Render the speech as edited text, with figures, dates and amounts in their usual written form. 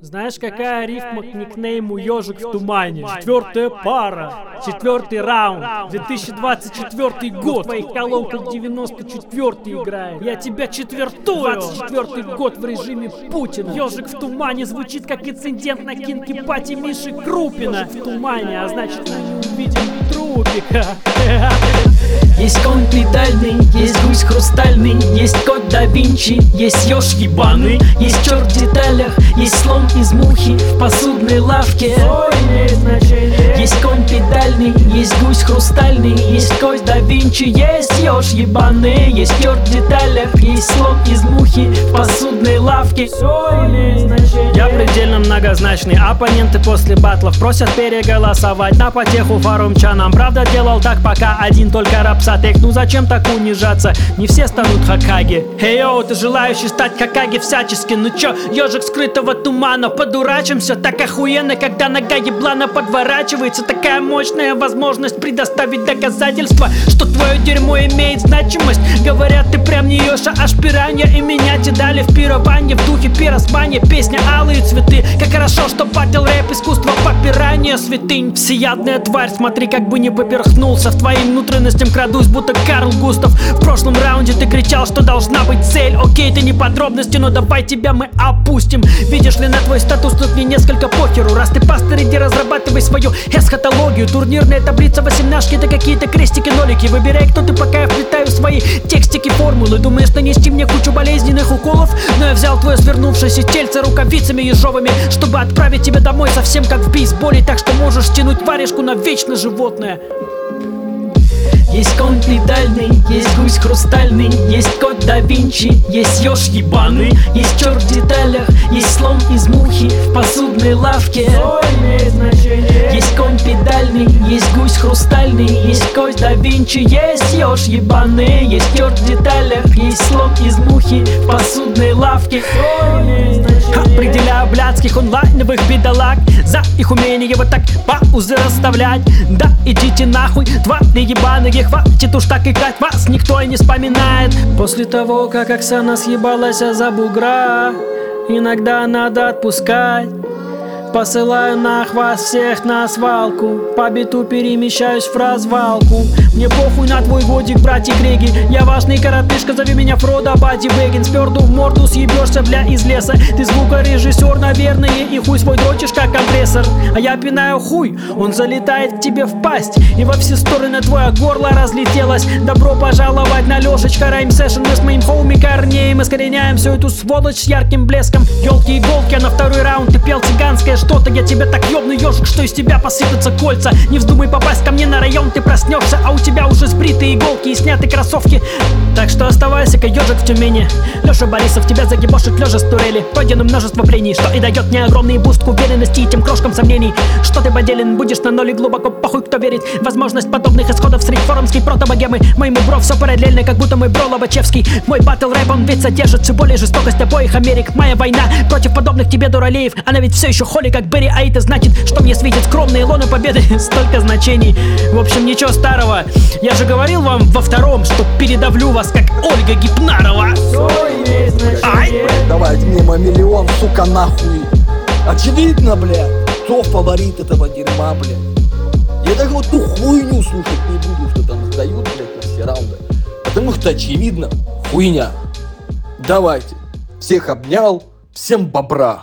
Знаешь, какая рифма к никнейму «Ежик в тумане»? Четвертая пара, четвертый раунд, 2024 год. В твоих колонках 94-й играет. Я тебя четвертую. 24-й год в режиме Путина. «Ежик в тумане» звучит как инцидент на кинки-пати Миши Крупина. В тумане, а значит, мы не увидим трупика. Есть конь педальный, есть гусь хрустальный, есть кот да Винчи, есть еж ебаный, есть черт в деталях, есть слон из мухи в посудной лавке. Есть конь педальный, есть гусь хрустальный, есть кость да Винчи, есть еж ебаный, есть черт в деталях, есть слон из мухи в посудной лавке. Я предельно многозначный. Оппоненты после батлов просят переголосовать на потеху форумчанам. Правда, делал так, пока один только рапсатек. Ну зачем так унижаться? Не все станут Хокаге. Эй, йоу, ты желающий стать Хокаге всячески? Ну чё, ежик скрытого тумана, подурачимся? Так охуенно, когда нога еблана подворачивается. Такая мощная возможность предоставить доказательства, что твое дерьмо имеет значимость. Говорят, ты прям не ёша, аж пиранья. И меня те дали в пированье в духе пиросмания. Песня «Алые цветы». Как хорошо, что батл рэп искусство попирания святынь. Всеядная тварь, смотри, как бы не поперхнулся. В твоим внутренностям крадусь, будто Карл Густав. В прошлом раунде ты кричал, что должна быть цель. Окей, это не подробности, но давай тебя мы опустим. Видишь ли, на твой статус тут мне несколько похеру. Раз ты пастор, иди разрабатывай свою эсхатологию. Турнирная таблица, восемнашки, это какие-то крестики-нолики. Выбирай, кто ты, пока я вплетаю в свои текстики формулы. Думаешь, нанести мне кучу болезненных уколов? Но я взял твое свернувшееся тельце рукавицами ежовыми, чтобы отправить тебя домой совсем как в бейсболе. Так что можешь тянуть варежку на вечно животное. Есть конь педальный, есть гусь хрустальный, есть кот да Винчи, есть еж ебаный, есть черт в деталях, есть слон из мухи в посудной лавке. Есть конь педальный, есть гусь хрустальный, есть кость да Винчи, есть еж ебаный, есть черт в деталях, есть слон из мухи в посудной лавке. Определяю блядских онлайновых бедолаг за их умение вот так паузы расставлять. Да идите нахуй, твари ебаные, хватит уж так икать, вас никто и не вспоминает. После того, как Оксана съебалась за бугра, иногда надо отпускать. Посылаю нах вас всех на свалку, по биту перемещаюсь в развалку. Мне похуй на твой годик, братья Греги. Я важный коротышка, зови меня Фродо Бадди Бэггинс. Перду в морду съебешься, бля, из леса. Ты звукорежиссер, наверное, и хуй свой дрочишь, как компрессор. А я пинаю хуй, он залетает к тебе в пасть, и во все стороны твое горло разлетелось. Добро пожаловать на Лешечка Райм Сэшн. Мы с моим хоуми Корнеем искореняем всю эту сволочь с ярким блеском. Ёлки-иголки, а на второй раунд ты пел цыганское что-то. Я тебя так ёбну, ежик, что из тебя посыпятся кольца. Не вздумай попасть ко мне на район, ты проснешься, а у тебя уже сбритые иголки и сняты кроссовки. Так что оставайся-ка, ежик в Тюмени. Леша Борисов тебя загибошит лежа с турели. Пройдено множество прений, что и дает мне огромный буст к уверенности и тем крошкам сомнений. Что ты поделен, будешь на ноле глубоко, похуй кто верит. Возможность подобных исходов среди форумской протобогемы. Моему бро все параллельно, как будто мой бро Лобачевский. Мой батл рэп, он ведь содержит все более жестокость обоих Америк. Моя война против подобных тебе дуралеев. Она ведь все еще холи, как Берри, а это значит, что мне светит скромные лоны победы. Столько значений. В общем, ничего старого. Я же говорил вам во втором, что передавлю вас, как Ольга Гипнарова. Ай! Давайте мне мой миллион, сука, нахуй. Очевидно, блядь, кто фаворит этого дерьма, блядь. Я так вот ту хуйню слушать не буду, что там сдают, блядь, на все раунды. Потому что очевидно, хуйня. Давайте. Всех обнял, всем бобра.